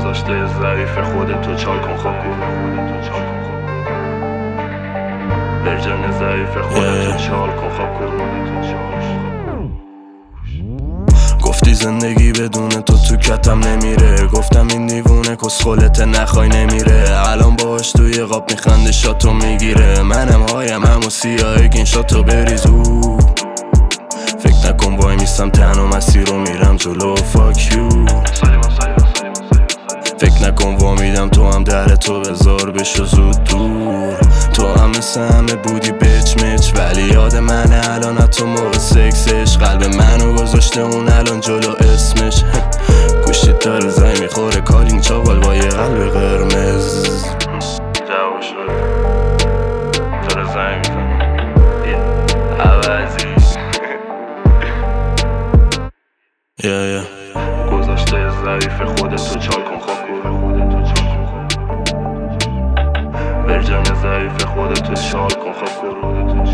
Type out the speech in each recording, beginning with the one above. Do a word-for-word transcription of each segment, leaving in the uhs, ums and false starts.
گذاشته ضعیف خودتو چال کن خاکو ورژن ضعیف خودتو چال کن خاکو گفتی زندگی بدون تو تو کتم نمیره، گفتم این دیوونه کسخلت نخوای نمیره. الان باش توی قاب میخنده شاتو میگیره، منم هایم همو سیاهی که این شاتو بریزو. فکر نکن وای میستم تنها مسیر رو میرم جلو فاک یو. فکر نکن وا میدم تو هم در تو بذار بشو زود دور. تو هم مثل همه بودی بچ مچ ولی یاد منه الان تو موقع سکسش. قلب منو گذاشته اون الان جلو اسمش. گوشت داره زنگ میخوره کالین چاقال با یه قلب قرمز. جواب شد داره زنگ میکنه عوضی یا یا گذاشته ضعیف خودتو چال کن خاکو ورژن ضعیف خودتو چال کن خاکو.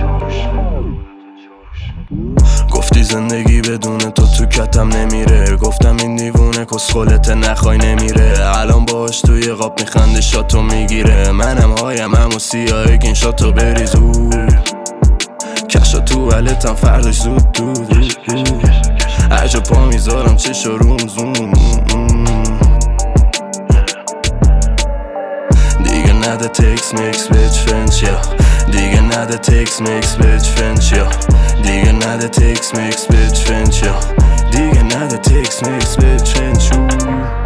گفتی زندگی بدون تو تو کتم نمیره، گفتم این دیوونه کسخلت نخوای نمیره. الان باش توی قاب میخنده شاتو میگیره، منم هایم همو سیاهی که این شاتو بریزو. کشا تو ولتم فرداش زود دود عجب پا میذارم چش و روم زوم. دیگه نده تکس میکس بیچ فرنچ یا دیگه نده تکس میکس بیچ فرنچ یا دیگه نده تکس میکس بیچ فرنچ یا دیگه نده تکس میکس بیچ فرنچ.